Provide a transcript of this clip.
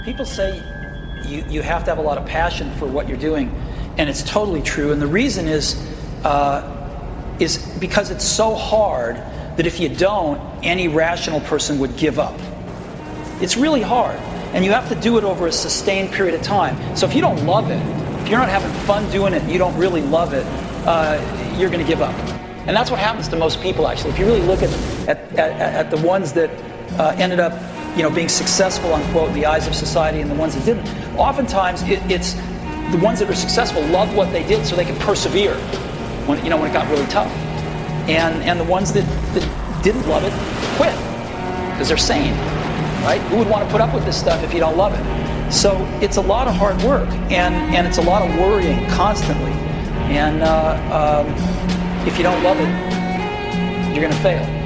People say you have to have a lot of passion for what you're doing, and it's totally true. And the reason is because it's so hard that if you don't, any rational person would give up. It's really hard, and you have to do it over a sustained period of time. So if you don't love it, if you're not having fun doing it, and you don't really love it, you're going to give up. And that's what happens to most people, actually. If you really look at the ones that ended up, being successful, unquote, in the eyes of society, and the ones that didn't, oftentimes it's the ones that are successful loved what they did so they could persevere when it got really tough. And the ones that didn't love it quit because they're sane, right? Who would want to put up with this stuff if you don't love it? So it's a lot of hard work, and it's a lot of worrying constantly. And if you don't love it, you're going to fail.